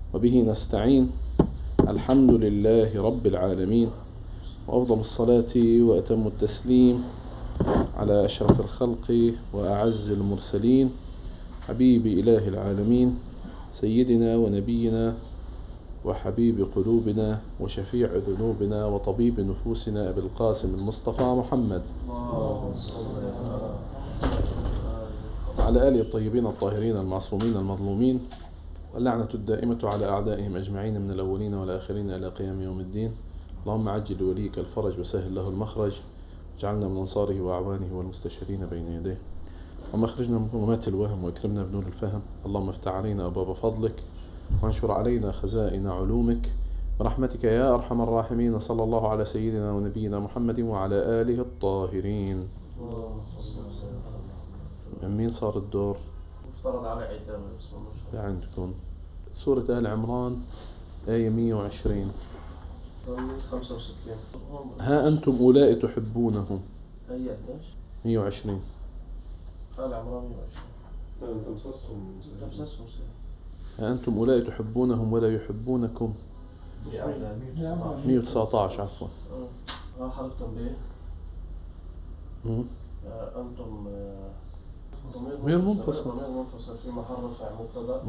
وبه نستعين. الحمد لله رب العالمين، وأفضل الصلاة وأتم التسليم على أشرف الخلق وأعز المرسلين، حبيب إله العالمين، سيدنا ونبينا وحبيب قلوبنا وشفيع ذنوبنا وطبيب نفوسنا أبي القاسم المصطفى محمد على آله الطيبين الطاهرين المعصومين المظلومين، واللعنة الدائمة على أعدائهم أجمعين من الأولين والآخرين إلى قيام يوم الدين. اللهم عجل وليك الفرج وسهل له المخرج، واجعلنا من أنصاره وأعوانه والمستشارين بين يديه، اللهم اخرجنا من ظلمات الوهم واكرمنا بنور الفهم. اللهم افتح علينا أبواب فضلك وانشر علينا خزائن علومك برحمتك يا أرحم الراحمين. صلى الله على سيدنا ونبينا محمد وعلى آله الطاهرين. من مين صار الدور؟ مفترض على عتاب عندكم سورة آل عمران آية 120. 65. ها أنتم أولئك تحبونهم. هي قديش؟ 120. آل عمران 120. أنت مسسهم ها أنتم أولئك تحبونهم ولا يحبونكم. 119 عفوا. حركتم به. أنتم ضمير منفصل في محل رفع مبتدأ.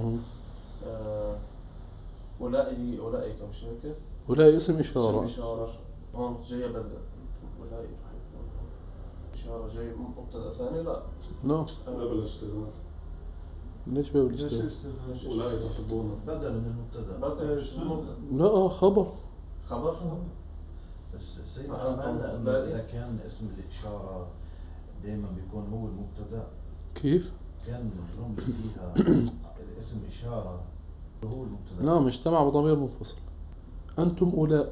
أولئك مش هيك؟ أولئك اسم إشارة. هون جاية بدل أولئك إشارة جاي مبتدأ ثاني. لا بالاشتغال. ليش باب الاستغلال؟ أولئك تحبون بدل من المبتدأ. لا خبر. بس السيد عملنا إذا كان اسم الإشارة دائما بيكون هو المبتدأ. كيف؟ كان الجملة فيها الاسم إشارة هو المبتدأ. نعم اجتمع بضمير منفصل. أنتم أولاء.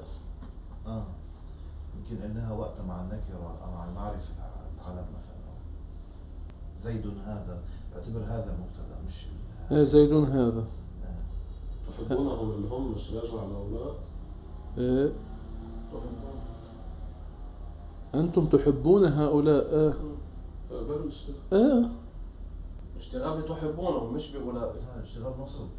يمكن إنها وقت مع النكرة أو مع المعرفة العلم مثلا. زيد هذا اعتبر هذا المبتدأ مش زيد هذا. تحبونهم اللي هم مش راجع على هؤلاء. أنتم تحبون هؤلاء. اشتغال تحبونهم مش بأولئك. اشتغال نصب.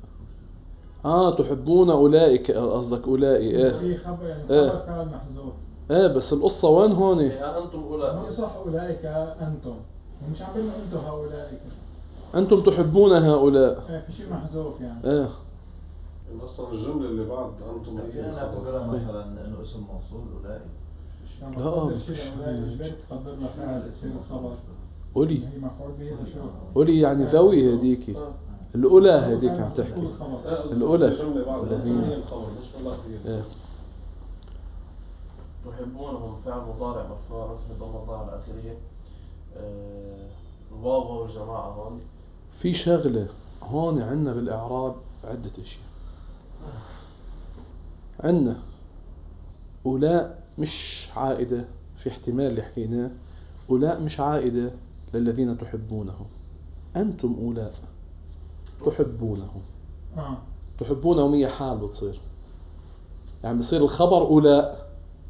تحبون أولئك قصدك أولئك. في خبر يعني خبر كان محذوف. بس القصة وين هون؟ أنتم أولئك. ما صح أولئك أنتم. ومش عم بيقولوا أنتم هؤلاء. أنتم تحبون هؤلاء. في شيء محذوف يعني. أصلا الجملة اللي بعد أنتم أنا أعتبرها مثلا إنه اسم موصول أولئك. تقدرنا فعل اسم الخبر. قولي يعني ذوي هذيك الأولى هذيك عم تحكي الأولى تحبونهم فعل مضارع مرفوع رفع ضمة على آخره. الواو والجماعة هون في شغلة هون عندنا بالإعراب عدة أشياء. عندنا أولاء مش عائدة، في احتمال اللي حكيناه أولاء مش عائدة للذين تحبونهم. أنتم أولاء تحبونهم. تحبونهم هي حال بتصير، يعني بصير الخبر أولاء،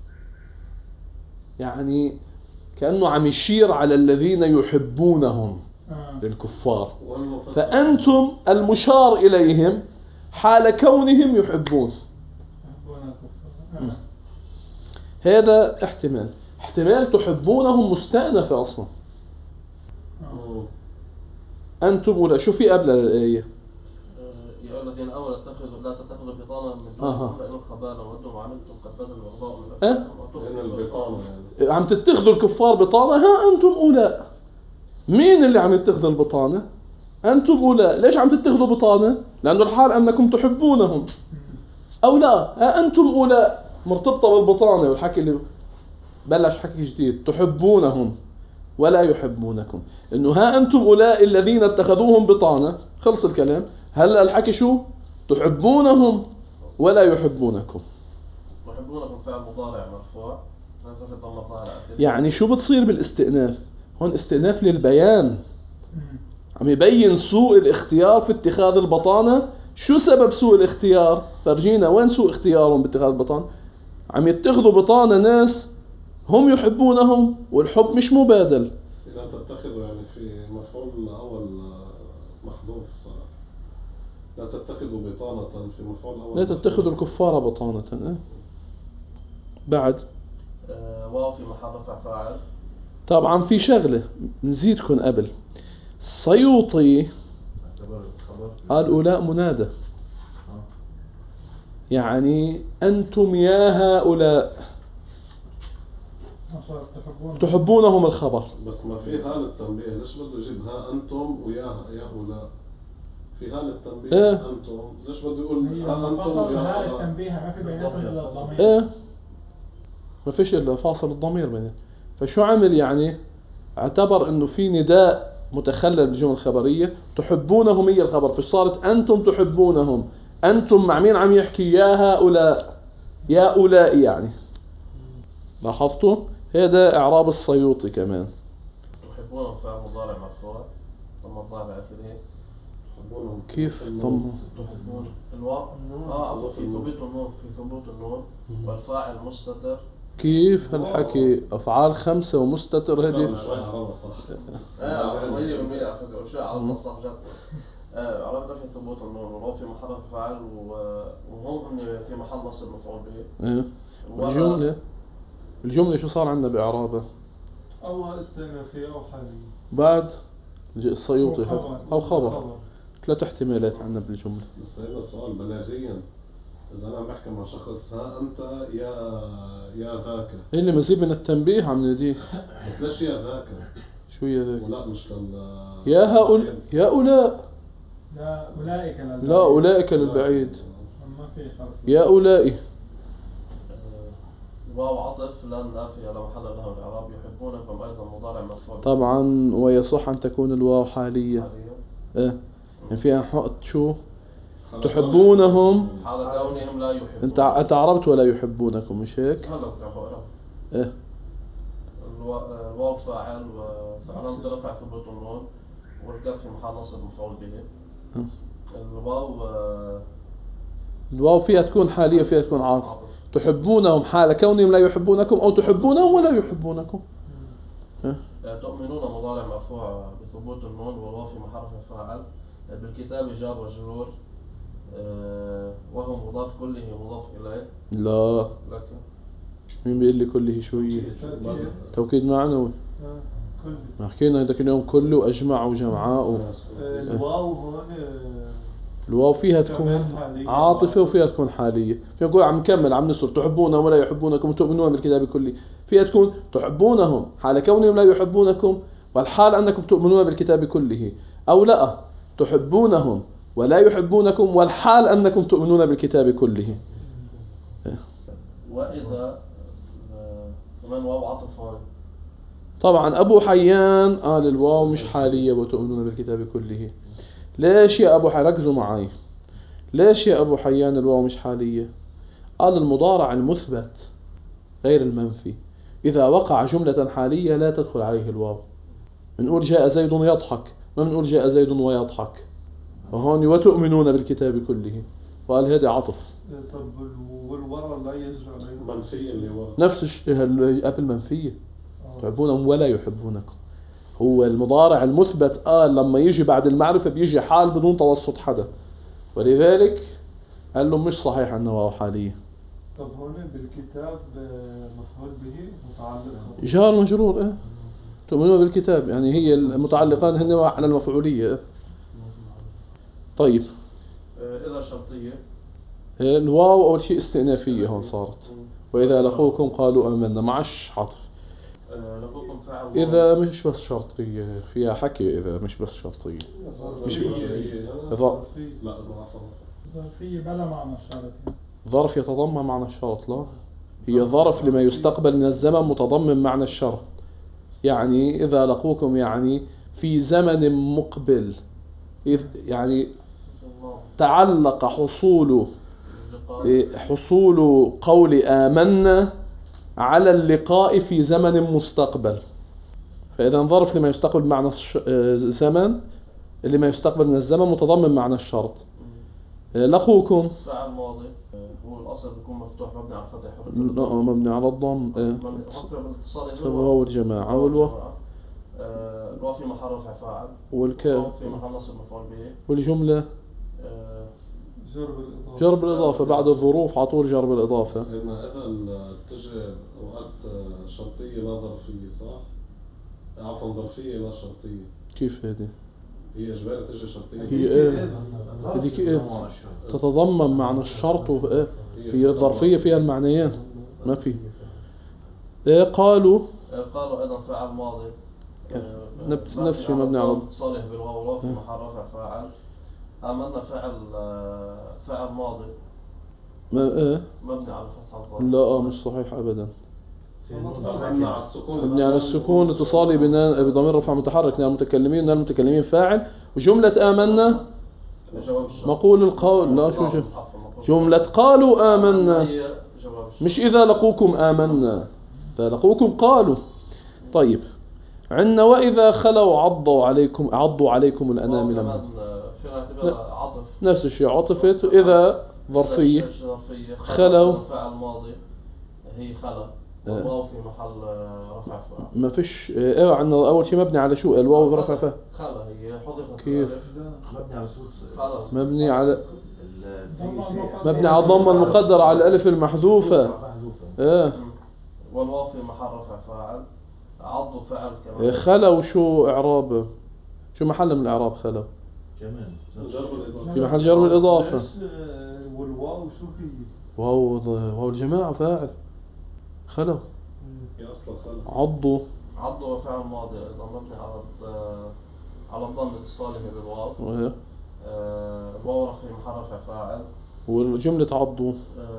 يعني كأنه عم يشير على الذين يحبونهم للكفار. فأنتم المشار إليهم حال كونهم يحبون. هذا احتمال تحبونهم مستأنفة أصلا. أنتم ولا شو في قبل الآية؟ يا الذين أولا لا تتخذوا بطانا من دونكم فإن خبالا ودوا ما عملتم قد بدل البغضاء من البطانة يعني. عم تتخذوا الكفار بطانة. ها أنتم أولاء. مين اللي عم يتخذ البطانة؟ أنتم أولاء. ليش عم تتخذوا بطانة؟ لأنه الحال أنكم تحبونهم. أو لا ها أنتم أولاء مرتبطة بالبطانة، والحكي اللي بلش حكي جديد تحبونهم ولا يحبونكم. إنه ها أنتم أولاء الذين اتخذوهم بطانة، خلص الكلام. هلأ الحكي شو؟ تحبونهم ولا يحبونكم. تحبونكم فعل مضارع مرفوع يعني شو بتصير بالاستئناف هون؟ استئناف للبيان، عم يبين سوء الاختيار في اتخاذ البطانة. شو سبب سوء الاختيار؟ فرجينا وين سوء اختيارهم باتخاذ البطانة. عم يتخذوا بطانة ناس هم يحبونهم والحب مش مبادل. إذا تتخذوا يعني في مفعول أول محذوف صراحة، لا تتخذوا بطانة في مفعول أول. لا تتخذوا الكفار بطانة. بعد واو في محل رفع فاعل. طبعا في شغلة نزيدكم قبل، السيوطي قال أولاء منادى، يعني أنتم يا هؤلاء تحبونهم الخبر. بس ما في هال التنبيه، ليش بده يجيب ها أنتم ويا هؤلاء؟ في هال التنبيه أنتم، ليش بده يقول ها أنتم ويا هاء هؤلاء؟ التنبيه ما في بيناتهم إلا الضمير. ما فيش إلا فاصل الضمير بينهم. فشو عمل يعني؟ اعتبر إنه في نداء متخلل بالجمل الخبرية، تحبونهم هي الخبر، فصارت أنتم تحبونهم. أنتم مع مين عم يحكي؟ يا هؤلاء، يا أولئي يعني. لاحظتوا؟ هذا إعراب السيوطي كمان. تحبونهم فعل مضارع مرفوع ثم الضارع آخره. تحبونهم كيف ضم؟ تحبون الواو في ثبوت النون، في ثبوت النون والفاعل مستتر. كيف هالحكي؟ أفعال 5 ومستتر هذه. صح جد. عرفت في ثبوت النون والواو في محل فاعل وهم في محل نصب مفعول به. الجملة شو صار عندنا بإعرابه؟ أو استئنافية أو حالية. بعد السيوطي أو خبر. 3 احتمالات عندنا بالجملة. بس هذا سؤال بلاغيا، إذا أنا بحكي مع شخص ها أنت يا ذاك، اللي مزيد من التنبيه عم نديه. بس ليش يا ذاك؟ شو يا ذاك؟ ولا مش يا هؤلاء، يا أولاء. لا أولئك للبعيد. لا أولئك للبعيد. ما في حرف. يا أولئي. واو عطف لا نافية لا محل له الإعراب. يحبونكم أيضا مضارع مرفوع. طبعا ويصح أن تكون الواو حالية. يعني فيها حق شو؟ تحبونهم حال كونهم لا يحبون. أنت عربت ولا يحبونكم مش هيك؟ هلا كان بقرا. الواو فاعل وفعلان رفع ثبوت النون والكاف في محل نصب مفعول به. الواو فيها تكون حالية فيها تكون عاطفة. تحبونهم حال كونهم لا يحبونكم أو تحبونهم ولا يحبونكم. تؤمنون مضارع مرفوع بثبوت النون والواو في محل رفع فاعل. بالكتاب جار وجرور وهو مضاف كله مضاف إليه. لا لكن مين بيقول لي كله شوية؟ توكيد معنوي. ما حكينا ذاك اليوم كله وأجمع وجمعاء. الواو هون الواو فيها تكون عاطفة وفيها تكون حالية. فيها نقول عم نكمل عم نسر تحبونهم ولا يحبونكم تؤمنون بالكتاب كله. فيها تكون تحبونهم حال كونهم لا يحبونكم والحال أنكم تؤمنون بالكتاب كله، أو لا تحبونهم ولا يحبونكم والحال أنكم تؤمنون بالكتاب كله. وإذا كمان واو عطف هون. طبعا أبو حيان قال الواو مش حالية وتؤمنون بالكتاب كله. ليش يا أبو حيان؟ ركزوا معي. ليش يا أبو حيان الواو مش حالية؟ قال المضارع المثبت غير المنفي إذا وقع جملة حالية لا تدخل عليه الواو. بنقول جاء زيد يضحك، ما بنقول جاء زيد ويضحك. وهون وتؤمنون بالكتاب كله، وقال هذا عطف. طب والورا لا يزرع عليه منفية اللي ورا نفس الشيء قبل منفية. تحبونهم ولا يحبونكم. هو المضارع المثبت قال لما يجي بعد المعرفة بيجي حال بدون توسط حدا، ولذلك قال له مش صحيح أنه واو حالية. طب هون بالكتاب مفعول به متعلق جار مجرور. تؤمنون بالكتاب يعني هي المتعلقان هن على المفعولية. طيب إذا شرطية الواو أول شيء استئنافية هون صارت. وإذا لقوكم قالوا آمنا معش عطف. لقوكم فعل إذا مش بس شرطية فيها حكي، إذا مش بس شرطية مش لا ظرفية بلا معنى الشرط. ظرف يتضمن معنى الشرط. لا هي ظرف لما يستقبل من الزمن متضمن معنى الشرط. يعني إذا لقوكم يعني في زمن مقبل، يعني تعلق حصول قول آمنا على اللقاء في زمن مستقبل. فإذا ظرف لما يستقبل معنى الزمن اللي ما يستقبل من الزمن متضمن معنى الشرط. لقوكم فعل ماضي هو الأصل بيكون مفتوح مبني على الفتح. مبني على الضم. واو الجماعة والواو الواو في محل رفع فاعل والكاف في محل نصب مفعول به. والجملة جر بالإضافة. جر بالإضافة بعد الظروف على طول جر بالإضافة. سيدنا إذا تجي وقت شرطية لا ظرفية صح؟ عفوا ظرفية لا شرطية. كيف هذه؟ هي إجباري تجي شرطية. هي إيه؟ هذيك إيه؟ تتضمن معنى الشرط وإيه؟ هي الظرفية فيها المعنيين ما في. إيه قالوا أيضا فعل ماضي نفس شيء مبني على صالح بالواو في محل رفع فاعل. آمنا فعل ماضي ما إيه؟ مبني على فتح الضاد. لا مش صحيح أبدا. مبني على السكون اتصالي بضمير رفع متحرك من المتكلمين. من المتكلمين فاعل. وجملة آمنا مقول القول. لا شو جملة قالوا آمنا مش إذا لقوكم آمنا. إذا لقوكم قالوا. طيب عندنا وإذا خلوا عضوا عليكم الأنامل. نفس الشيء عطفت. إذا ظرفية خلوا فعل ماضي هي خلا الواو في محل رفع فاعل. ما فيش عندنا أول شيء مبني على شو الواو رفع فاعل. خلا هي حذفت. كيف مبني على صوت مبني على الضمة المقدرة على الألف المحذوفة. والواو في محل رفع فاعل. عضوا فعل كمان. خلوا شو إعرابه؟ شو محل من الإعراب خلوا؟ كمان في محل جر بالإضافة. والواو شو هي؟ واو الجماعة فاعل. خلوا هي أصلا خلا. عضوا فعل ماضي أيضا مبني على الضم اتصاله بالواو. الواو في محل رفع فاعل. والجملة عضوا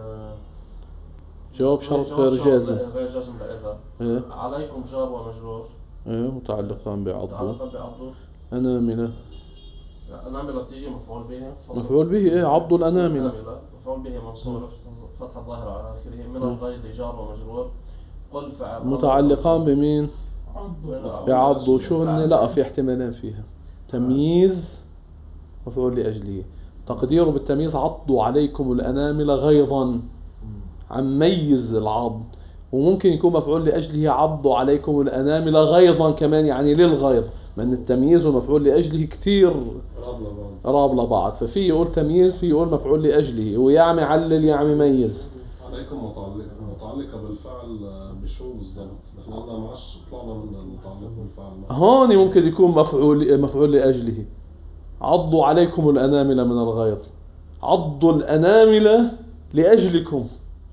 جواب شرط غير جازم. غير جازم بإذا. عليكم جار ومجرور. متعلقان بعضوا. أناملة. الأناملة تيجي مفعول به عضوا الأناملة. مفعول به منصوب فتح الظاهر على آخره. من الغيظ جار ومجرور. قل فعل متعلقان بمين؟ بعضوا. شو لا في احتمالين فيها. تمييز مفعول لأجله. تقديره بالتمييز عضوا عليكم الأنامل غيظا عم ميز العض. وممكن يكون مفعول لأجله عضوا عليكم الأنامل غيظا كمان يعني للغيظ. من التمييز ومفعول لأجله كتير راب لبعض. ففي يقول تمييز في يقول مفعول لأجله. ويعمي علل يعمي ميز. عليكم متعلقة بالفعل بشو بالضبط؟ نحن قلنا معش طلعنا من المتعلق بالفعل. هون ممكن يكون مفعول لأجله. عضوا عليكم الأنامل من الغيظ. عضوا الأنامل لأجلكم.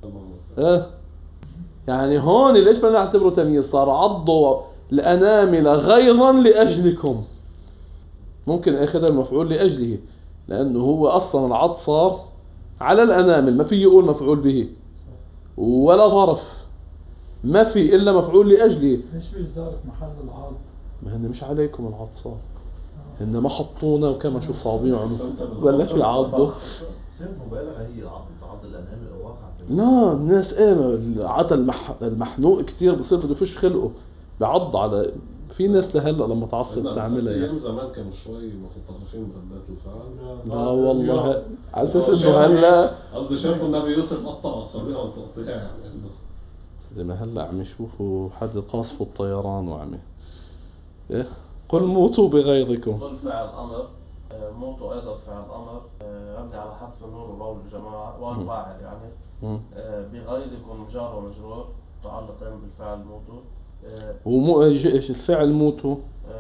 يعني هون ليش بدنا نعتبره تمييز؟ صار عضوا الأنامل غيظا لأجلكم. ممكن اخذ المفعول لأجله لأنه هو أصلا العض صار على الأنامل. ما في يقول مفعول به ولا ظرف. ما في إلا مفعول لأجله. ليش في ظرف محل العض؟ ما هن مش عليكم العض صار. هن ما حطونا وكما شو صابيعهم بلش يعضوا. صرت مبالغة هي عض الأنامل أو واقع. لا الناس العض المحنوق كتير بصير بده يفش خلقه بعض على. في ناس لهلا لما تعصب تعملها يعني. زمان كانوا شوي متطرفين بأداة الفعل. لا والله على اساس انه هلا قصدي شافوا النبي يوسف قطع اصابعهم تقطيع يعني. زي ما هلا عم يشوفوا حد قاصف الطيران وعم قل موتوا بغيظكم. قل فعل أمر. موتوا أيضا فعل أمر مبني على حذف النور والواو للجماعة والفاعل يعني. بغيظكم جار ومجرور متعلقين بالفعل موتوا. الفعل موتوا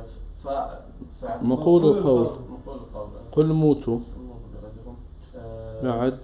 مقول القول. قل موتوا بعد.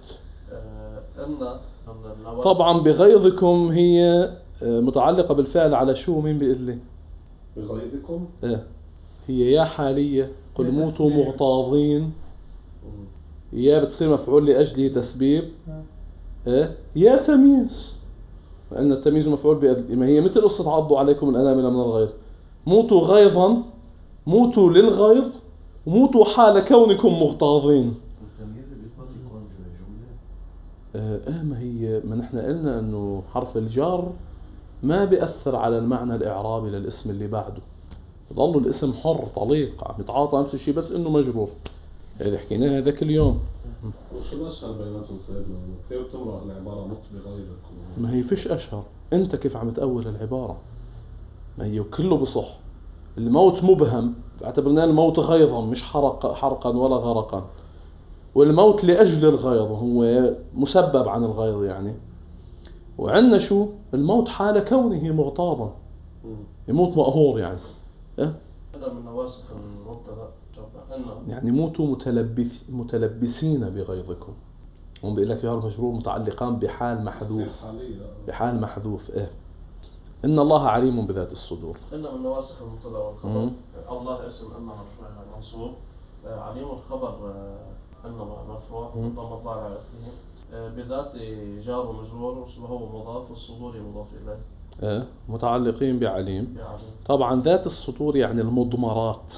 طبعا بغيظكم هي متعلقة بالفعل على شو؟ مين بيقول لي؟ بغيظكم هي يا حالية. قل موتوا مغتاظين. يا بتصير مفعول لأجله تسبيب. يا تمييز لأن التمييز مفعول بأجله. ما هي مثل قصة عضوا عليكم الأنامل من الغيظ. موتوا غيظا. موتوا للغيظ. وموتوا حال كونكم مغتاظين. التمييز بيثبت يكون جملة. ما هي ما نحن قلنا انه حرف الجر ما بيأثر على المعنى الإعرابي للاسم اللي بعده. ظل الاسم حر طليق عم يتعاطى نفس الشيء بس انه مجرور. اللي حكيناها ذاك اليوم. وشو الاشهر بيناتهم سيدنا؟ كثير بتمرق العبارة مت بغيظكم. ما هي فيش اشهر. انت كيف عم تأول العبارة؟ ما هي كله بصح. الموت مبهم. اعتبرناه الموت غيظا مش حرقا ولا غرقا. والموت لأجل الغيظ، هو مسبب عن الغيظ يعني. وعندنا شو الموت حال كونه مغتاظا، يموت مقهور يعني. هذا من نواسخ المبتدا يعني موتوا متلبسين بغيظكم. هم بيقول لك جار مجرور متعلقان بحال محذوف، بحال محذوف. إن الله عليم بذات الصدور. إن من نواسخ المبتدا والخبر الله اسم أن منصوب، عليم الخبر أن مرفوع ضم الضارع فيه، بذات جار ومجرور وهو مضاف والصدور مضاف إليه. متعلقين بعليم. طبعا ذات الصدور يعني المضمرات،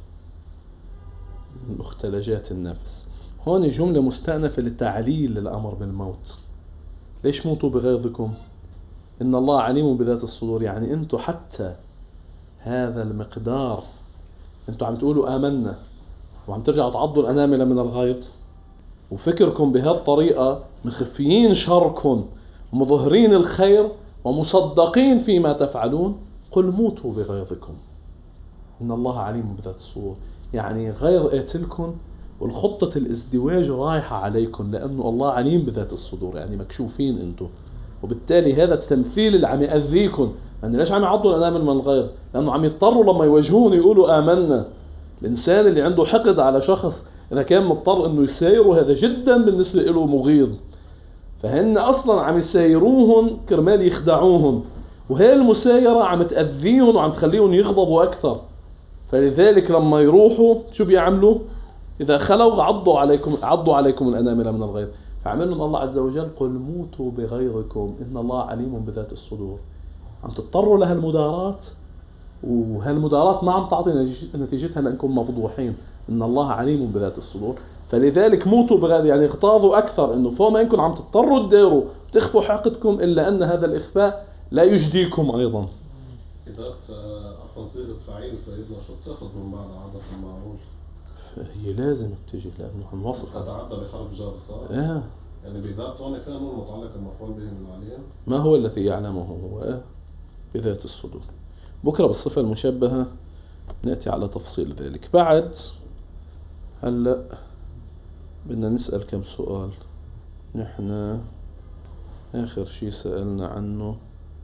مختلجات النفس. هون جملة مستأنفة لتعليل الأمر بالموت. ليش موتوا بغيظكم؟ إن الله عليم بذات الصدور، يعني أنتوا حتى هذا المقدار أنتوا عم تقولوا آمنا وعم ترجعوا تعضوا الأنامل من الغيظ، وفكركم بهالطريقة مخفيين شركم ومظهرين الخير ومصدقين فيما تفعلون. قل موتوا بغيظكم إن الله عليم بذات الصدور، يعني غيظ قاتلكم والخطة الازدواج رايحة عليكم، لأنه الله عليم بذات الصدور، يعني مكشوفين أنتم. وبالتالي هذا التمثيل اللي عم يأذيكم، يعني ليش عم يعضوا الأنامل من الغيظ؟ لأنه عم يضطروا لما يواجهون يقولوا آمنا. الإنسان اللي عنده حقد على شخص إذا كان مضطر إنه يسايره، هذا جدا بالنسبة له مغيظ. فهن أصلا عم يسايروهم كرمال يخدعوهم، وهي المسايرة عم تأذيهم وعم تخليهم يغضبوا أكثر. فلذلك لما يروحوا شو بيعملوا؟ إذا خلوا عضوا عليكم الأنامل من الغيظ. فعملهم الله عز وجل قل موتوا بغيظكم إن الله عليم بذات الصدور. عم تضطروا لهالمدارات، وهالمدارات ما عم تعطي نتيجتها لأنكم مفضوحين. إن الله عليم بذات الصدور. فلذلك موتوا بغيظ يعني اغتاظوا أكثر، إنه فوق ما إنكم عم تضطروا تديروا تخفوا حقدكم، إلا أن هذا الإخفاء لا يجديكم أيضا. إذا صيغة فعيل سيدنا شو بتاخذ من معنى عادة المعمول؟ هي لازم تجي لأنه هنوصف تتعدى بحرف جر صح؟ يعني بذات هون فيها نون متعلق المفعول به من عليهم. ما هو الذي يعلمه هو بذات الصدور. بكرة بالصفة المشبهة نأتي على تفصيل ذلك. بعد هلأ بدنا نسأل كم سؤال. نحن آخر شيء سألنا عنه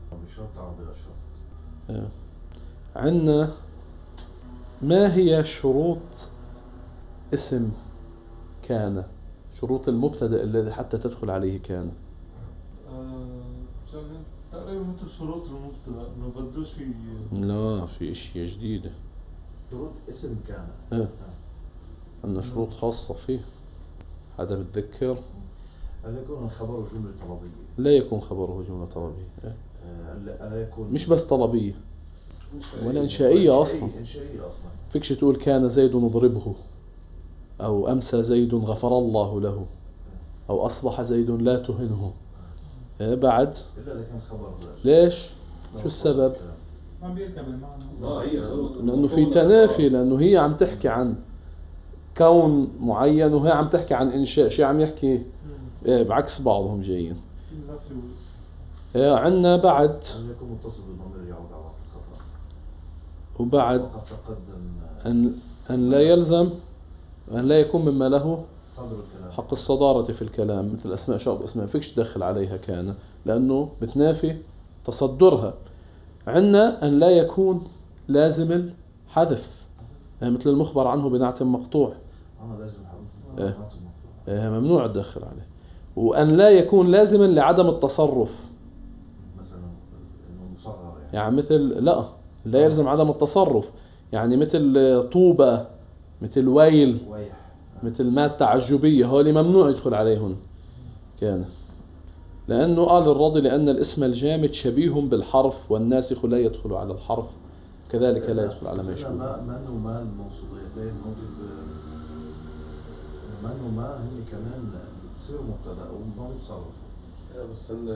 عنا ما هي شروط اسم كان، شروط المبتدأ الذي حتى تدخل عليه كان. تقريبا مثل شروط المبتدأ، ما بدوش في لا في اشياء جديدة. شروط اسم كان عندنا شروط خاصة فيه. هذا بتذكر ألا يكون خبره جملة طلبية، لا يكون خبره جملة طلبية. ألا يكون مش بس طلبية ولا إنشائية أصلا. فيكش تقول كان زيد نضربه، أو أمسى زيد غفر الله له، أو أصبح زيد لا تهنه. بعد إلا إذا كان خبر. ليش؟ شو السبب؟ ما بيركب المعنى. لأنه في تنافي، لأنه هي عم تحكي عن كون معين وهي عم تحكي عن إنشاء شيء، عم يحكي بعكس بعضهم جايين. عندنا بعد أن يكون متصل بالضمير يعود على الخطأ. وبعد أن لا يلزم أن لا يكون مما له حق الصدارة في الكلام، مثل أسماء شعب أسماء فيكش تدخل عليها كان، لأنه بتنافي تصدرها. عندنا أن لا يكون لازم الحذف، يعني مثل المخبر عنه بنعت مقطوع، ممنوع الدخل عليه. وأن لا يكون لازما لعدم التصرف، يعني مثل لا يلزم عدم التصرف، يعني مثل طوبة، مثل ويل، مثل ما التعجبية، هولي ممنوع يدخل عليهن كان. لأنه قال الرضي لأن الاسم الجامد شبيه بالحرف، والناسخ لا يدخل على الحرف، كذلك لا يدخل على ما يشبه. من وما الموصوليتين من وما هم كمان تصير مبتدأ وما بيتصرفوا.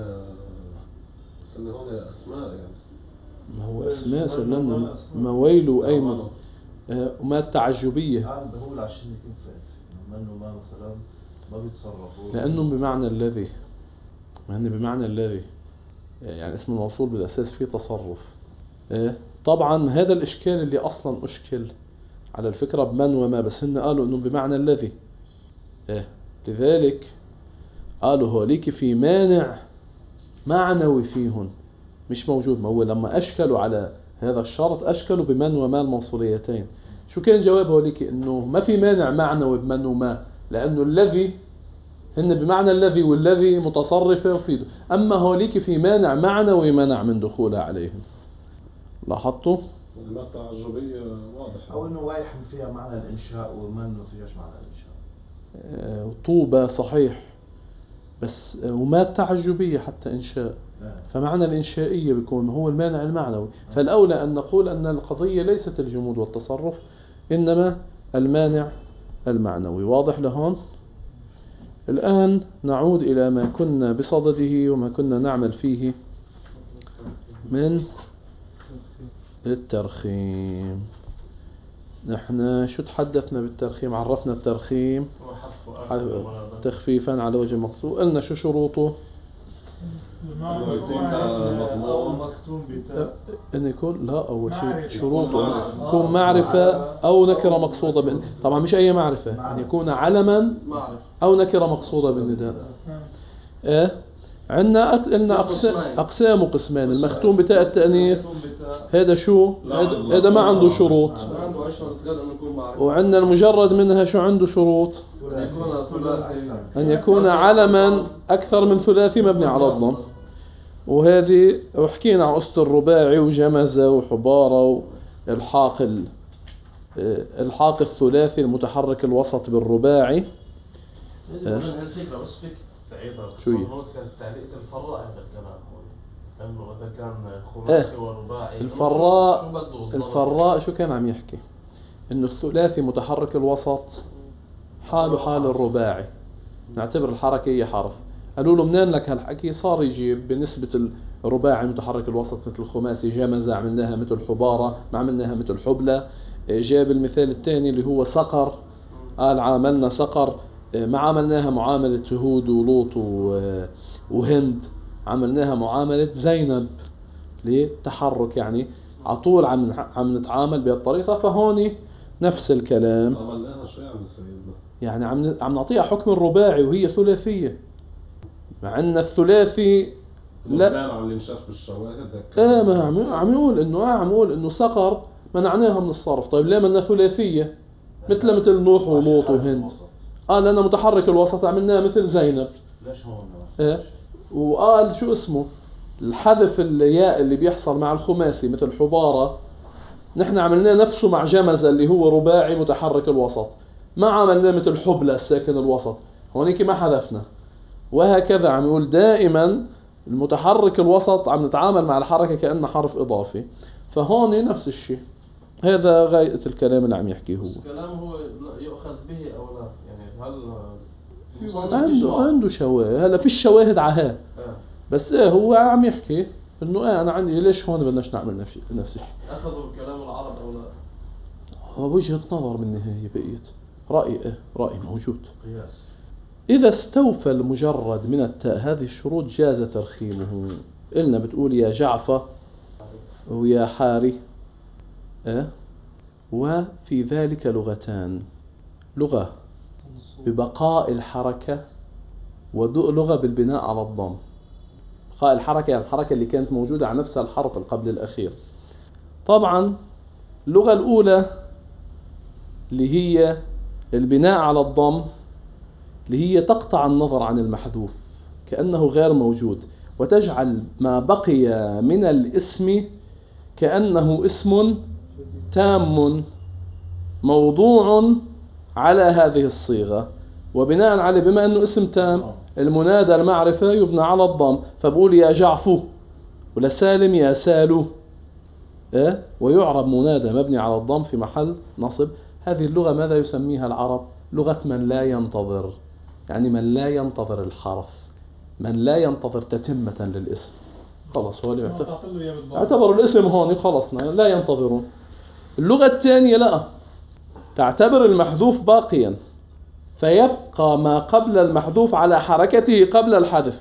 بس إن هون أسماء يعني. ما هو أسماء سلمنا ما ويل وأيمن وما التعجبية. هو العشرين يكون فات من وما مثلا ما بيتصرفوا، لأنه بمعنى الذي، ما هن بمعنى الذي، يعني اسم الموصول بالأساس فيه تصرف. طبعا هذا الإشكال اللي أصلا أشكل على الفكرة بمن وما، بس هن قالوا إنه بمعنى الذي. لذلك قالوا هوليك في مانع معنوي فيهن مش موجود. ما هو لما أشكلوا على هذا الشرط أشكلوا بمن وما الموصوليتين. شو كان جواب هوليك؟ إنه ما في مانع معنوي بمن وما، لأنه الذي هن بمعنى الذي والذي متصرفة وفيده. أما هوليك في مانع معنوي منع من دخولها عليهم. لاحظتوا؟ ما التعجبية واضحة. أو إنه وايح فيها معنى الإنشاء وما إنه فيهاش معنى الإنشاء. طوبة صحيح، بس وما التعجبية حتى إنشاء، فمعنى الإنشائية بيكون هو المانع المعنوي. فالأولى أن نقول أن القضية ليست الجمود والتصرف، إنما المانع المعنوي. واضح لهون؟ الآن نعود إلى ما كنا بصدده وما كنا نعمل فيه من الترخيم. نحن شو تحدثنا بالترخيم؟ عرفنا الترخيم تخفيفا على وجه المقصود. قلنا شو شروطه؟ أن يكون لا أول شيء شروطه يكون معرفة أو نكرة مقصودة طبعا مش أي معرفة، أن يكون علما أو نكرة مقصودة بالنداء. عندنا أقسام وقسمان. المختوم بتاء التأنيث هذا شو؟ هذا ما عنده شروط. وعندنا المجرد منها شو عنده شروط؟ أن يكون علما أكثر من ثلاثي مبني على الضم. وهذه وحكينا عن قصة الرباعي وجمزة وحبارة الحاق الثلاثي المتحرك الوسط بالرباعي. الفكرة بس فيك تعيدها. شو هي؟ كانت تعليق الفراء عند الكلام لأنه إذا كان خماسي ورباعي الفراء شو كان عم يحكي؟ إنه الثلاثي متحرك الوسط حاله حال الرباعي، نعتبر الحركة هي حرف. قالوا له منين لك هالحكي؟ صار يجيب بنسبة الرباعي متحرك الوسط مثل الخماسي جمزة عملناها مثل حبارة ما عملناها مثل حبلة. جاب المثال الثاني اللي هو صقر، قال عاملنا صقر ما عملناها معاملة هود ولوط وهند، عملناها معاملة زينب للتحرك، يعني عطول عم نتعامل بهالطريقة. فهون نفس الكلام، عملناها شو يعني سيدنا؟ يعني عم نعطيها حكم الرباعي وهي ثلاثية، مع ان الثلاثي لا عم ينشف بالشواهد. ما عم يقول انه صقر منعناها من الصرف. طيب ليه منها ثلاثية مثل نوح ولوط وهند؟ قال أنا متحرك الوسط عملناها مثل زينب. ليش هون؟ وقال شو اسمه الحذف الياء اللي بيحصل مع الخماسي مثل حبارة نحن عملناه نفسه مع جمزة اللي هو رباعي متحرك الوسط، ما عملناه مثل حبلة الساكن الوسط، هونيك ما حذفنا. وهكذا عم يقول دائما المتحرك الوسط عم نتعامل مع الحركة كأنه حرف إضافي. فهون نفس الشيء. هذا غاية الكلام اللي عم يحكيه هو. الكلام هو يؤخذ به أو لا؟ يعني هل عنده شواهد؟ هلا في الشواهد عها بس هو عم يحكي انه انا عندي ليش هون بدناش نعمل نفس الشيء. اخذوا كلام العرب او لا؟ وجهة نظر بالنهاية بقيت رأي موجود. إذا استوفى المجرد من التاء هذه الشروط جاز ترخيمه. قلنا بتقول يا جعفر ويا حاري وفي ذلك لغتان، لغة ببقاء الحركة ولغة بالبناء على الضم. بقاء الحركة يعني الحركة اللي كانت موجودة على نفس الحرف قبل الأخير. طبعا اللغة الأولى اللي هي البناء على الضم اللي هي تقطع النظر عن المحذوف كأنه غير موجود وتجعل ما بقي من الاسم كأنه اسم تام موضوع على هذه الصيغة. وبناء عليه بما أنه اسم تام المنادى المعرفة يبنى على الضم، فبقول يا جعفو ولا سالم يا سالو ويعرب منادى مبني على الضم في محل نصب. هذه اللغة ماذا يسميها العرب؟ لغة من لا ينتظر، يعني من لا ينتظر الحرف، من لا ينتظر تتمة للاسم. خلص هو اعتبروا الاسم هون خلصنا لا ينتظرون. اللغة الثانية لا، تعتبر المحذوف باقيا فيبقى ما قبل المحذوف على حركته قبل الحذف،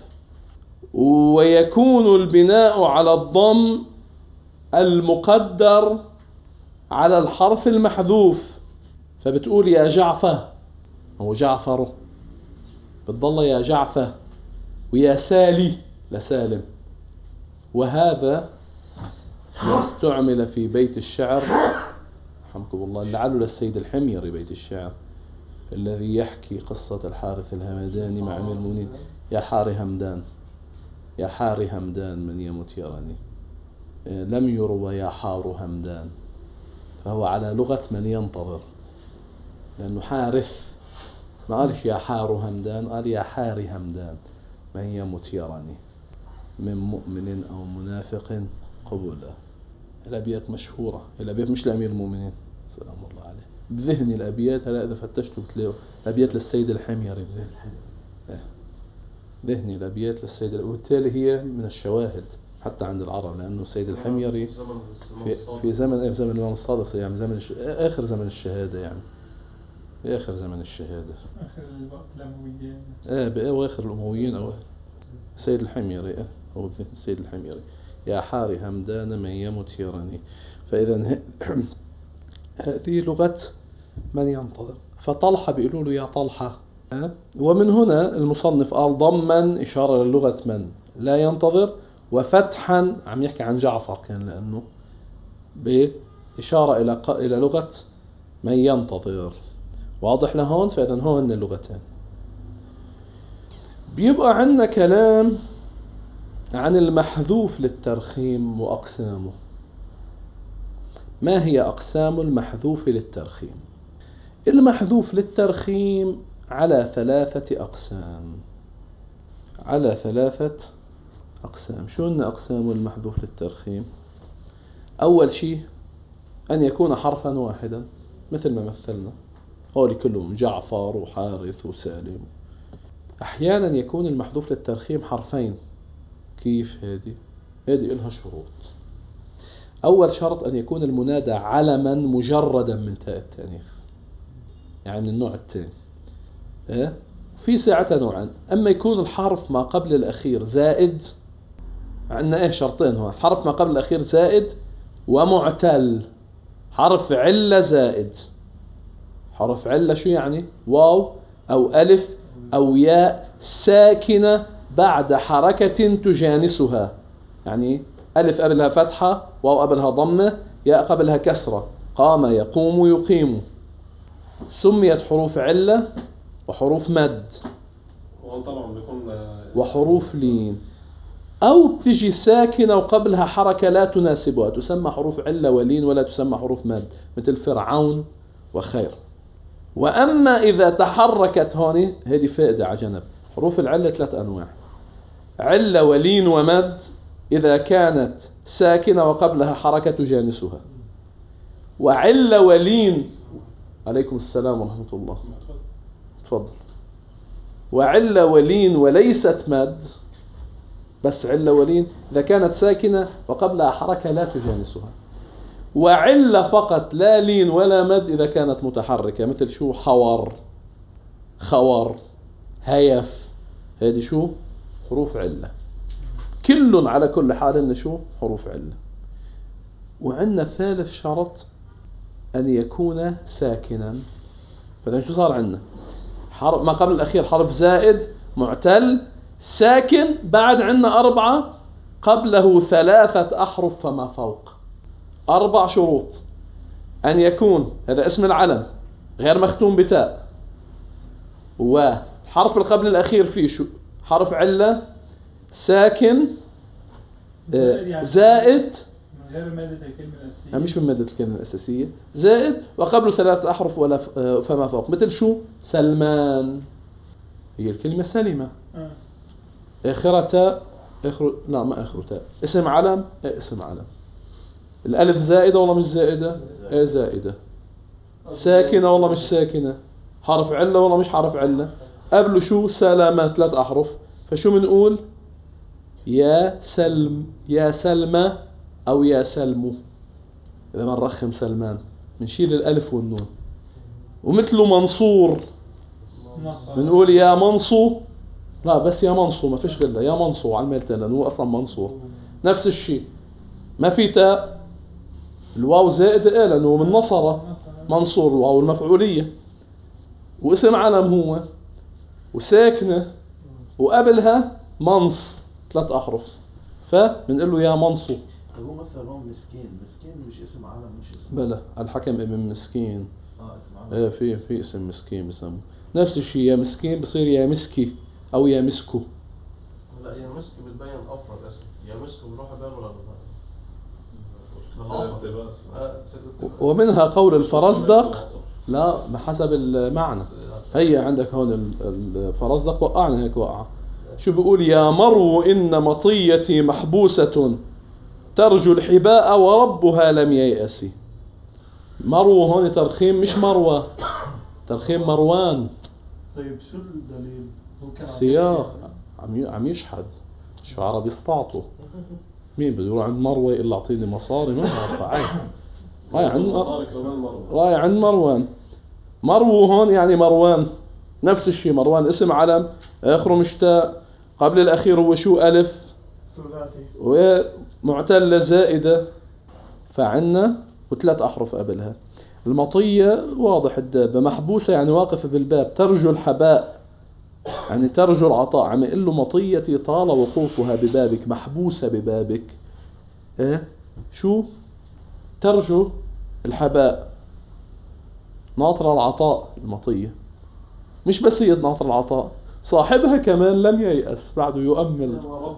ويكون البناء على الضم المقدر على الحرف المحذوف. فبتقول يا جعفر أو جعفر بتضل يا جعفة، ويا سالي لسالم. وهذا استعمل في بيت الشعر رحمكم الله لعله للسيد الحميري بيت الشعر الذي يحكي قصة الحارث الهمداني مع أمير المؤمنين: يا حار همدان، يا حار همدان من يمت يراني. لم يروى يا حار همدان، فهو على لغة من ينتظر، لأنه حارث، ما قالش يا حار همدان، قال يا حار همدان من يمت يراني من مؤمن أو منافق قبوله. الأبيات مشهورة، الأبيات مش لأمير المؤمنين سلام الله عليه بذهني. الأبيات هلا إذا فتشتوا بتلاقوا الأبيات للسيد الحميري ذهني الأبيات للسيد، وبالتالي هي من الشواهد حتى عند العرب، لأنه السيد الحميري في زمن الإمام الصادق، يعني زمن آخر زمن الشهادة، يعني في آخر زمن الشهادة، آخر الأمويين. بأواخر الأمويين أو السيد الحميري هو السيد الحميري: يا حار همدان من يمت يراني. فإذا هذه لغة من ينتظر. فطلحة بيقولوا له يا طلحة. ومن هنا المصنف قال ضمن إشارة للغة من لا ينتظر، وفتحا عم يحكي عن جعفر كان، لأنه بإشارة إلى لغة من ينتظر. واضح لهون؟ فإذا هون اللغتين. بيبقى عندنا كلام عن المحذوف للترخيم وأقسامه. ما هي أقسام المحذوف للترخيم؟ المحذوف للترخيم على 3 أقسام. على 3 أقسام. شو هن أقسام المحذوف للترخيم؟ أول شيء أن يكون حرفا واحدا مثل ما مثلنا، هؤلاء كلهم جعفر وحارث وسالم. أحيانا يكون المحذوف للترخيم حرفين. كيف هذه إلها شروط. أول شرط أن يكون المنادى علما مجردا من تاء التأنيث، يعني من النوع الثاني. في ساعتها نوعان: أما يكون الحرف ما قبل الأخير زائد، عندنا شرطين هون: حرف ما قبل الأخير زائد ومعتل. حرف علة زائد. حرف علة شو يعني؟ واو أو ألف أو ياء ساكنة بعد حركة تجانسها، يعني ألف قبلها فتحة، واو قبلها ضمة، ياء قبلها كسرة. قام يقوم يقيم. سميت حروف علة وحروف مد وحروف لين. أو تجي ساكنة وقبلها حركة لا تناسبها، تسمى حروف علة ولين ولا تسمى حروف مد، مثل فرعون وخير. وأما إذا تحركت، هون هذه فائدة على جنب، حروف العلة 3 أنواع: علة ولين ومد إذا كانت ساكنة وقبلها حركة تجانسها، وعلة ولين، عليكم السلام ورحمة الله، تفضل، وعلة ولين وليست مد، بس علة ولين إذا كانت ساكنة وقبلها حركة لا تجانسها، وعلة فقط لا لين ولا مد إذا كانت متحركة، مثل شو؟ حور، خور، هيف. هذه شو؟ حروف علة. كل على كل حال إن شو؟ حروف علة. وعندنا ثالث شرط أن يكون ساكنا. فإذا شو صار عندنا؟ حرف ما قبل الأخير حرف زائد معتل ساكن، بعد عندنا 4 قبله 3 أحرف فما فوق. 4 شروط: أن يكون هذا اسم العلم غير مختوم بتاء، والحرف اللي قبل الأخير فيه شو؟ حرف علة ساكن زائد، غير مادة الكلمة الأساسية، مش من مادة الكلمة الأساسية، زائد وقبله 3 أحرف ولا فما فوق، مثل شو؟ سلمان، هي الكلمة سلمة، آخرها تاء، لا ما آخره تاء. اسم علم، اسم علم. الألف زائدة ولا مش زائدة؟ زائدة. ساكنة ولا مش ساكنة؟ حرف علة ولا مش حرف علة؟ قبله شو؟ سلامة 3 أحرف. فشو منقول؟ يا سلم، يا سلمة، أو يا سلمو. إذا ما نرخم سلمان منشيل الألف والنون. ومثله منصور منقول يا منصو، لا بس يا منصو، ما فيش غيرها، يا منصو على الميلتين لأنه هو أصلا منصور. نفس الشيء، ما في تاء، الواو زائدة لأنه من نصرة، منصور، الواو المفعولية. واسم علم هو وساكنة وقبلها منص 3 أحرف، فبنقول له يا منصو. هو مثلا هون مسكين مش اسم علم، مش اسم بلى الحكم ابن مسكين. اسم علم. في اسم مسكين بسموه نفس الشيء، يا مسكين بصير يا مسكي أو يا مسكو. لا يا مسك بتبين أفرد اسم، يا مسك بنروح بال ولا ومنها قول الفرزدق، لا بحسب المعنى. هي عندك هون الفرزدق وقعنا هيك وقعة. شو بيقول؟ يا مرو إن مطيتي محبوسة ترجو الحباء وربها لم ييأس. مرو هون ترخيم مش مروة، ترخيم مروان. طيب شو الدليل؟ السياق عم يشحد الشعراء بيستعطوا. مين بده يروح عند مروة إلا أعطيني مصاري؟ ما بعرف. راي عند مروان. مرو هون يعني مروان، نفس الشيء. مروان اسم علم آخره مشتاء، قبل الأخير هو شو؟ ألف ومعتلة زائدة، فعنا و3 أحرف قبلها. المطية واضح الدابة، محبوسة يعني واقفة بالباب، ترجو الحباء يعني ترجو العطاء. عم يقول له مطيتي طال وقوفها ببابك، محبوسة ببابك. شو؟ ترجو الحباء، ناطر العطاء. المطية مش بس هي ناطر العطاء، صاحبها كمان لم ييأس، بعده يؤمل.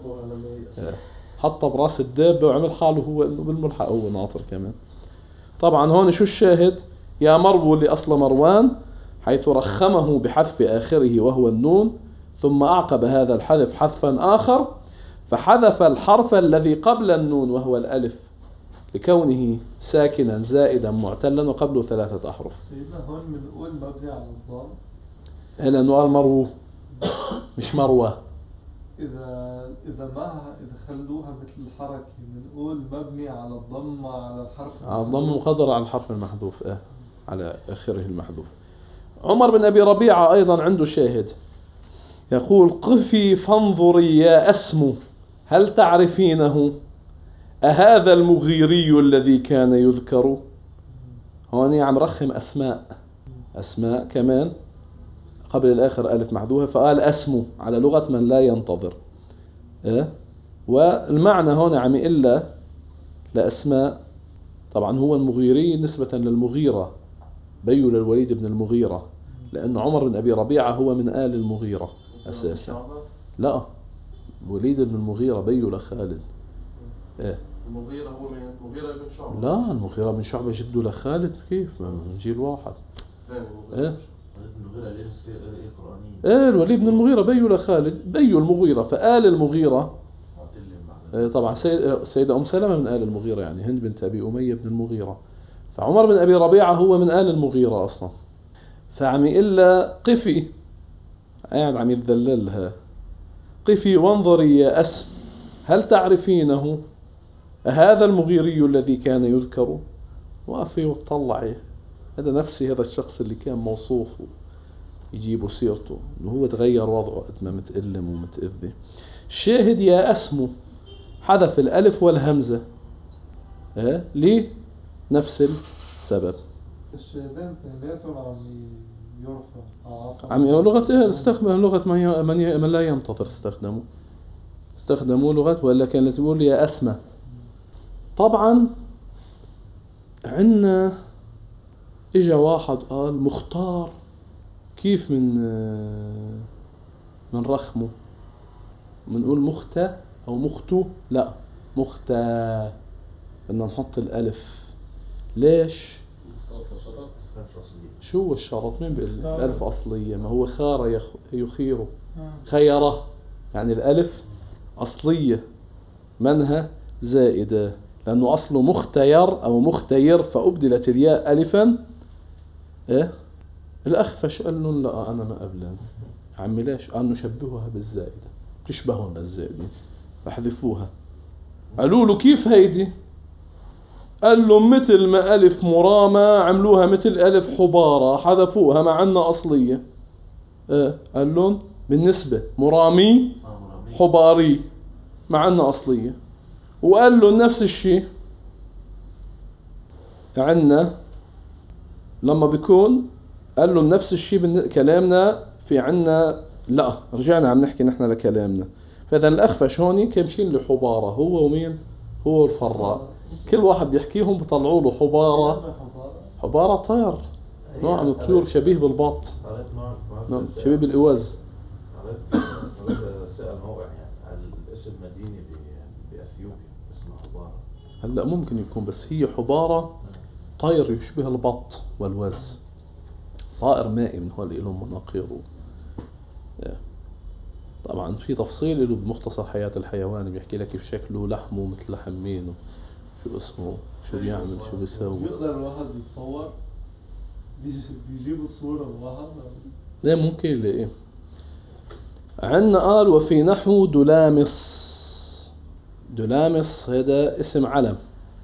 حط براس الدابة وعمل حاله هو انه بالملحق هو ناطر كمان. طبعا هون شو الشاهد؟ يا مرو اللي أصل مروان، حيث رخمه بحذف آخره وهو النون، ثم أعقب هذا الحذف حذفا آخر، فحذف الحرف الذي قبل النون وهو الألف لكونه ساكنا زائدا معتلا وقبله 3 أحرف. سيدنا هون بنقول مبني على الضم، لأنه قال مرو مش مروة. إذا خلوها مثل الحركة بنقول مبني على الضم على الحرف على الضم مقدر على الحرف المحذوف، على آخره المحذوف. عمر بن أبي ربيعة أيضا عنده شاهد، يقول قفي فانظري يا أسم هل تعرفينه أهذا المغيري الذي كان يذكر. هون عم رخم أسماء كمان قبل الآخر ألف محذوفة، فقال أسمو على لغة من لا ينتظر. والمعنى هون عم إلا لأسماء. طبعا هو المغيري نسبة للمغيرة، بيو للوليد بن المغيرة، لأن عمر بن أبي ربيعة هو من آل المغيرة أساسا. لا، وليد بن المغيرة بيو لخالد. المغيرة هو من المغيرة بن شعبة. لا، المغيرة بن شعبة جده لخالد، كيف من جيل واحد. الوليد بن المغيرة بيو لخالد، بيو المغيرة، فآل المغيرة. طبعا سيدة أم سلمة من آل المغيرة، يعني هند بنت أبي أمية بن المغيرة. فعمر بن أبي ربيعة هو من آل المغيرة أصلا. فعم إلا قفي، قاعد عم يتذللها، قفي وانظري يا أسم هل تعرفينه هذا المغيري الذي كان يذكر. وقفي وطلعي، هذا نفسي هذا الشخص اللي كان موصوف يجيبوا سيرته، انه هو تغير وضعه قد ما متألم ومتأذي. الشاهد يا أسمو حذف الألف والهمزة ليه؟ نفس السبب. الشاهدين ثلاثة عم يرفع عم لغة استخدم لغة من لا ينتظر، استخدموا لغة، ولا كان لازم يقول يا أسمى. طبعا عندنا اجا واحد قال مختار، كيف من رخمه منقول مختة او مختو؟ لا، مختة بدنا نحط الالف. ليش؟ شو هو الشرط؟ مين بيقول الالف اصلية؟ ما هو خار يخيره، خيره يعني الالف اصلية منها زائدة، لانه اصله مختير او مختير، فابدلت الياء الفا. الأخفش قال لهم لا أنا ما قبلان. عمي ليش؟ قال نشبهها بالزائدة، تشبههم بالزائدة فحذفوها. قالوا له كيف هيدي؟ قال له مثل ما ألف مرامى عملوها مثل ألف حبارة حذفوها مع أنها أصلية. قال لهم بالنسبة مرامي حباري مع أنها أصلية. وقال له نفس الشيء عنا لما بيكون، قال له نفس الشيء كلامنا في عنا لا رجعنا عم نحكي نحن لكلامنا. فإذا الأخفش هوني كمشين له حبارة، هو ومين؟ هو الفراء. كل واحد بيحكيهم بيطلعوا له حبارة. حبارة طير، نوع من الطيور شبيه بالبط، شبيه بالإوز. سأل موقع يعني الاسم مدينة بأثيوبيا اسمها حبارة. هلا ممكن يكون، بس هي حبارة طير يشبه البط والوز، طائر مائي من هول لهم مناقير. طبعا في تفصيل له بمختصر حياة الحيوان، بيحكي لك كيف شكله، لحمه مثل لحم مين، شو اسمه، شو بيعمل، شو بيسوي. بيقدر الواحد يتصور، بيجيب الصورة الواحد. لا ممكن ليه. عندنا قال وفي نحو دلامس. دلامس هذا اسم علم.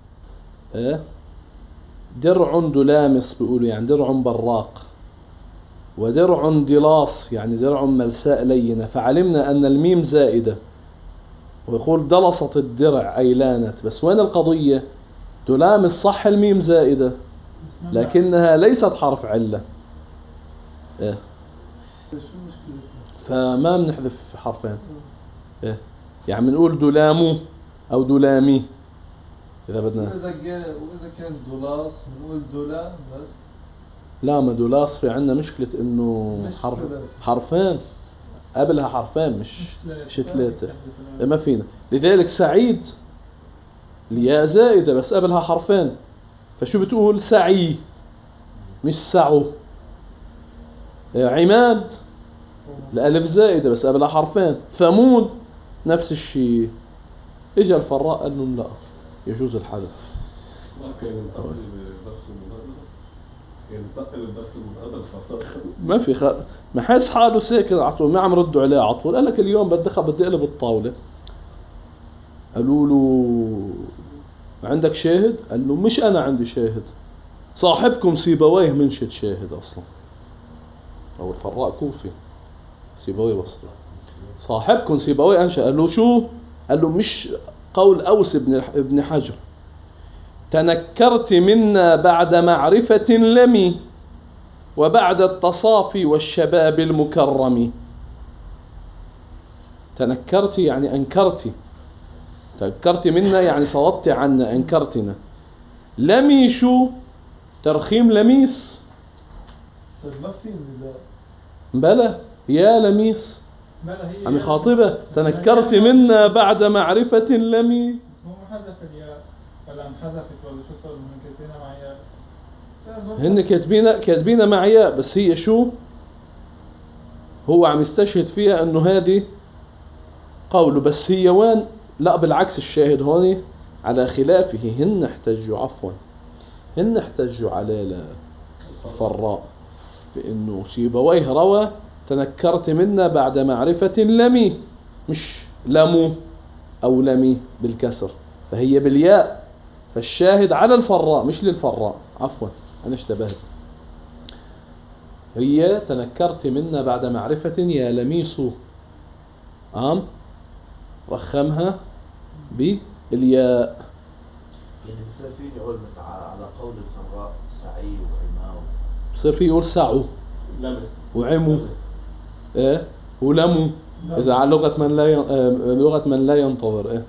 درع دلامس بيقولوا يعني درع براق، ودرع دلاص يعني درع ملساء لينة، فعلمنا أن الميم زائدة. ويقول دلصت الدرع أي لانت، بس وين القضية؟ دلامس صح الميم زائدة لكنها ليست حرف علة. فما بنحذف حرفين. يعني بنقول دلامو أو دلامي إذا بدنا. وإذا كان دلاص بنقول دولا بس. لا، ما دولاص في عنا مشكلة إنه حرفين قبلها حرفين مش ثلاثة، ما فينا. لذلك سعيد الياء زائدة بس قبلها حرفين، فشو بتقول؟ سعي مش سعو. عماد الألف زائدة بس قبلها حرفين. ثمود نفس الشيء. إجا الفراء قال لهم لا يجوز الحذف. ما في ما حس حاله ساكت على طول، ما عم ردوا عليه على طول. قال لك اليوم بدي اقلب الطاولة. قالوا له عندك شاهد؟ قال له مش أنا عندي شاهد، صاحبكم سيبويه منشد شاهد أصلا. أو الفراء كوفي، سيبويه بصري. صاحبكم سيبويه أنشأ. قال له شو؟ قال له مش قول أوس ابن حجر تنكرت منا بعد معرفة لمي وبعد التصافي والشباب المكرم. تنكرت يعني أنكرتي، تنكرت منا يعني صوتت عنا، أنكرتنا. لمي شو؟ ترخيم لميس. ما في نداء بلى يا لميس عم خاطبة. تنكرت منا بعد معرفة لمي. مو محذف الياء ولا انحذفت ولا شو صار؟ من كاتبينها مع ياء. هن كاتبينها مع ياء، بس هي شو؟ هو عم يستشهد فيها انه هذه قوله، بس هي وين؟ لا بالعكس، الشاهد هون على خلافه. هن احتجوا على الفراء بانه سيبويه روى تنكرت منا بعد معرفة لمي، مش لمو او لمي بالكسر، فهي بالياء. فالشاهد على الفراء مش للفراء، عفوا أنا اشتبهت. هي تنكرت منا بعد معرفة يا لميسو، رخمها بالياء. يعني بصير فيه يقول على قول الفراء سعي وعماو، بصير فيه يقول سعو وعمو ولمو إذا على لغة من لا ينتظر.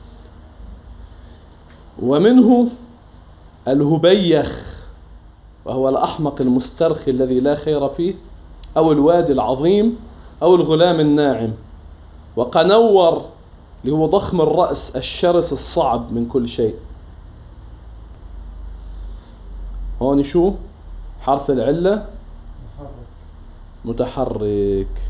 ومنه الهبيخ، وهو الأحمق المسترخي الذي لا خير فيه، أو الوادي العظيم، أو الغلام الناعم. وقنور اللي هو ضخم الرأس الشرس الصعب من كل شيء. هون شو؟ حرف العلة متحرك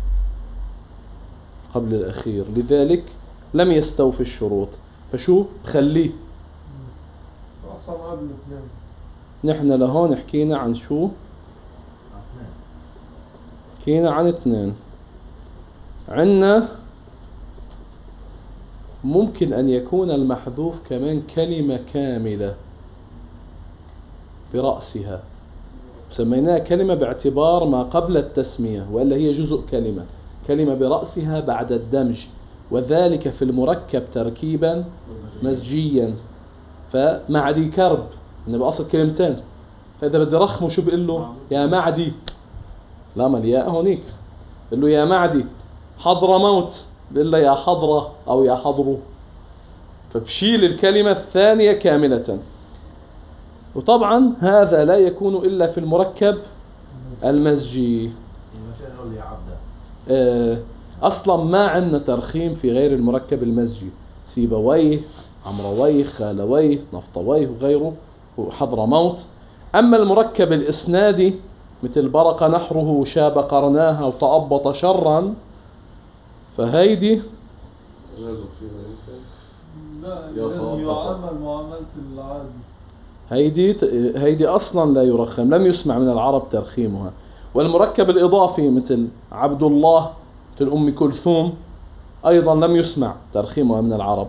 قبل الأخير، لذلك لم يستوفي الشروط. فشو؟ خليه. أصلا قبل اثنين. نحن لهون حكينا عن شو؟ حكينا عن 2. عنا ممكن أن يكون المحذوف كمان كلمة كاملة برأسها، سميناها كلمة باعتبار ما قبل التسمية، وإلا هي جزء كلمة برأسها بعد الدمج، وذلك في المركب تركيبا مزجيا. فمعدي كرب إنه بأصل كلمتين، فإذا بدي رخمه شو بقول له؟ يا معدي. لا ما الياء هونيك بقول له يا معدي حضر موت، بقول له يا حضرة أو يا حضره، فبشيل الكلمة الثانية كاملة. وطبعا هذا لا يكون إلا في المركب المزجي. أصلا ما عندنا ترخيم في غير المركب المزجي، سيبويه، عمرويه، خالويه، نفطويه وغيره وحضرموت. أما المركب الإسنادي مثل برق نحره وشاب قرناها وتأبط شرا، فهيدي لا لازم يعامل معاملة العادي. هيدي أصلا لا يرخم، لم يسمع من العرب ترخيمها. والمركب الإضافي مثل عبد الله مثل أم كلثوم أيضا لم يسمع ترخيمها من العرب.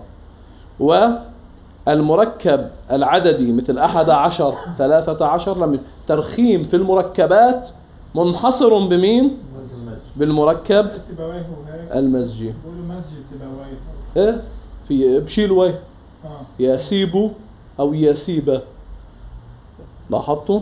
والمركب العددي مثل 11 13 لم ترخيم في المركبات منحصر بمين؟ بالمركب المزجي. إيه في بشيلوا ياسيبوا أو ياسيبة. لاحظتوا؟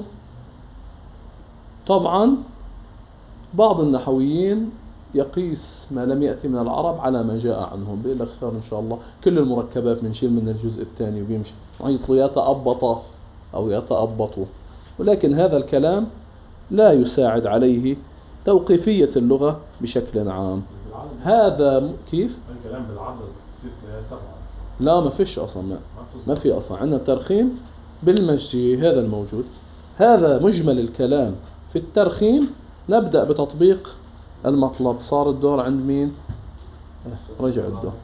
طبعا بعض النحويين يقيس ما لم يأتي من العرب على ما جاء عنهم، بيقول لك صار إن شاء الله كل المركبات بنشيل من الجزء الثاني وبيمشي ويطلع يتأبط أو يتأبطوا. ولكن هذا الكلام لا يساعد عليه توقيفية اللغة بشكل عام. هذا كيف؟ الكلام بالعدد سبعة. لا ما فيش أصلا، ما في أصلا عندنا ترخيم بالمجي، هذا الموجود. هذا مجمل الكلام في الترخيم. نبدأ بتطبيق المطلب. صار الدور عند مين؟ رجع الدور.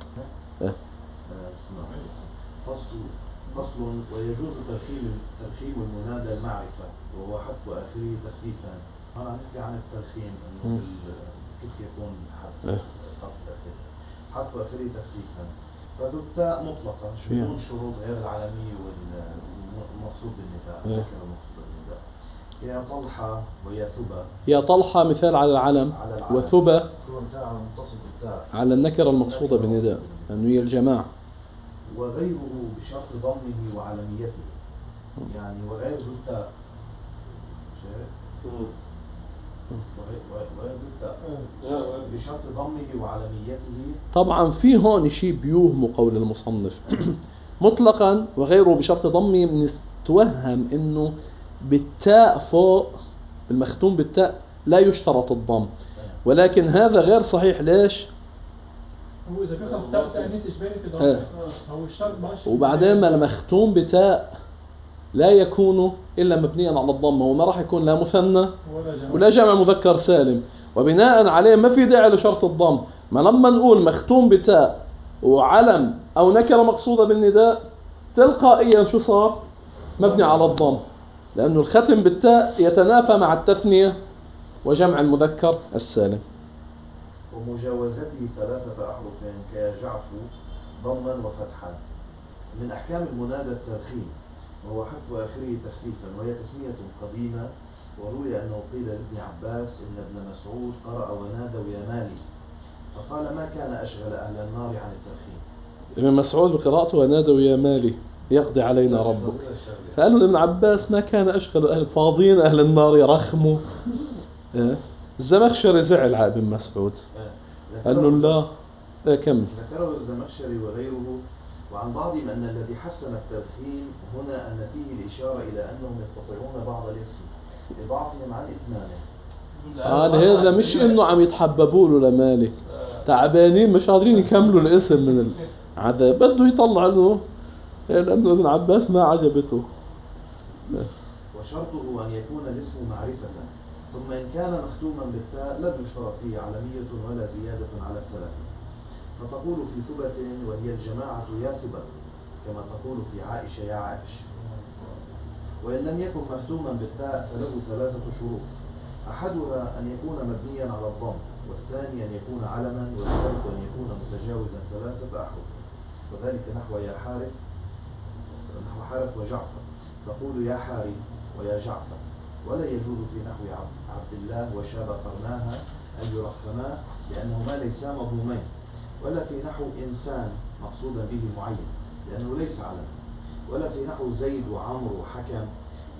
فصل ويجوز ترخيم المنادى المعرفة وهو حذف آخره تخفيفا. أنا نحكي عن الترخيم إنه كيف يكون حذف آخره تخفيفا. فذو التاء مطلقة بدون شروط غير العالمية والمقصود بالنداء. يا طلحة ويا ثبة. يا طلحة مثال على العلم، وثبة على النكرة المقصودة بالنداء لأنه هي الجماعة. وغيره بشرط ضمه وعلميته، يعني وغير ذو التاء بشرط ضمه وعلميته. طبعا في هون شيء بيوهم قول المصنف مطلقا وغيره بشرط ضمه، بنتوهم انه بالتاء فوق المختوم بالتاء لا يشترط الضم، ولكن هذا غير صحيح. ليش؟ هو إذا كان تاء تأنيث إجباري في ضم هو الشرط ماشي. وبعدين ما المختوم بتاء لا يكون إلا مبنيا على الضم، وما راح يكون لا مثنى ولا جمع مذكر سالم، وبناء عليه ما في داعي لشرط الضم. ما لما نقول مختوم بتاء وعلم أو نكرة مقصودة بالنداء تلقائيا شو صار؟ مبني على الضم، لأنه الختم بالتاء يتنافى مع التثنية وجمع المذكر السالم. ومجاوزته 3 أحرف كيجعف ضما وفتحا. من أحكام المنادى الترخيم وهو حذف آخره تخفيفا، وهي تسمية قديمة. وروي أنه قيل لابن عباس إن ابن مسعود قرأ ونادوا يا مالي، فقال ما كان أشغل أهل النار عن الترخيم. ابن مسعود بقراءته ونادوا يا مالي يقضي علينا ربك، فقالوا ابن عباس ما كان أشغل أهل فاضيين أهل النار يرخموا. الزمخشري زعل على ابن مسعود قال له لا كمل. ذكره الزمخشري وغيره وعن بعضهم أن الذي حسن الترخيم هنا أن فيه الإشارة إلى أنهم يقتطعون بعض الاسم لضعفهم عن إتمامه. هذا مش إنه عم يتحببوا له لمالك، تعبانين مش قادرين يكملوا الاسم من العذاب، بده يطلع له لأنه ابن عباس ما عجبته. وشرطه أن يكون الاسم معرفة، ثم إن كان مختوما بالتاء لم يشترط فيه علمية ولا زيادة على الثلاثة. فتقول في ثبة وهي الجماعة يا ثبة، كما تقول في عائشة يا عائش. وإن لم يكن مختوما بالتاء فله 3 شروط. أحدها أن يكون مبنيا على الضم، والثاني أن يكون علما، والثالث أن يكون متجاوزا 3 أحرف. وذلك نحو يا حارث، نحو حارث وجعفر، تقول يا حارث ويا جعفر. ولا يجوز في نحو عبد الله وشاب قرناها أن يرخما لأنهما ليسا مضمومين، ولا في نحو إنسان مقصودا به معين لأنه ليس علم، ولا في نحو زيد وعمر وحكم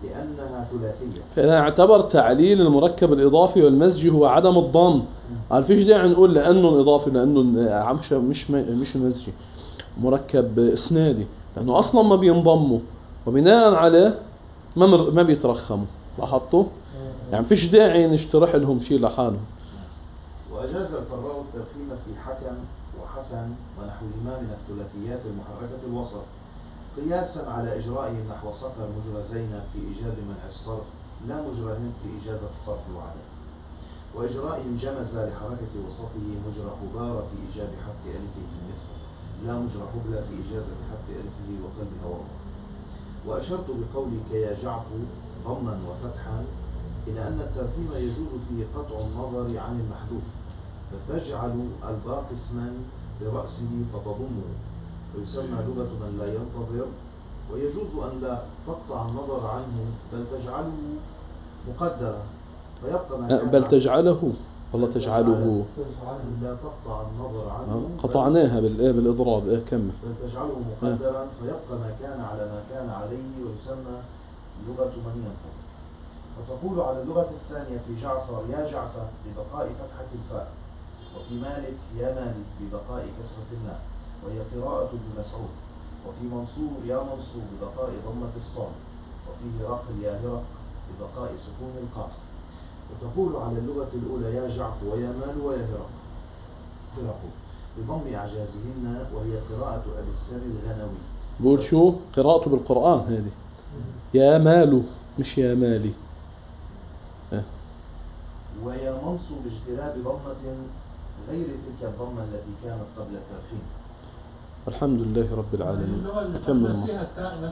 لأنها ثلاثية. فإذا اعتبر تعليل المركب الإضافي والمزجي هو عدم الضم، قال فيش داعي نقول لأنه إضافي لأنه مش مزجي، مركب إسنادي، لأنه أصلا ما بينضموا وبناء عليه ما بيترخموا. لاحظتوا؟ يعني فيش داعي نشترح لهم شيء لحالهم. وأجاز الفراء الترخيم في حكم وحسن ونحوهما من الثلاثيات المحركة الوسط قياسا على إجرائهم نحو صفر مجرى زينب في إيجاب منع الصرف لا مجرى في إجازة الصرف وعدم، وإجرائهم جمز لحركة وسطه مجرى حبار في إيجاب حذف ألفه في النصف لا مجرى حبلى في إجازة حذف ألفه وقلبها وضع. وأشرت بقولك يا جعفر ضما وفتحا إلى أن الترخيم يجوز فيه قطع النظر عن المحذوف، فتجعل الباقي اسما برأسه فتضمه ويسمى لغة من لا ينتظر، ويجوز أن لا تقطع النظر عنه بل تجعله مقدرا فيبقى ما كان بل تجعله والله تجعله لا تقطع النظر عنه قطعناها بالإضراب. كمل. بل تجعله مقدرا فيبقى ما كان على ما كان عليه ويسمى لغة من ينتظر. وتقول على اللغة الثانية في جعفر يا جعفر ببقاء فتحة الفاء، وفي مالك يا مالك ببقاء كسرة الماء وهي قراءة ابن مسعود، وفي منصور يا منصور ببقاء ضمة الصاد، وفي هرقل يا هرق ببقاء سكون القاف. وتقول على اللغة الأولى يا جعفر ويا مال ويا هرق بضم إعجازهن وهي قراءة أبي السري الغنوي. بقول شو قراءته بالقرآن هذه يا مالو مش يا مالي. ويا منصب اجتراب ضمة غير تلك الضمة التي كانت قبل الترخيم. الحمد لله رب العالمين. أكمل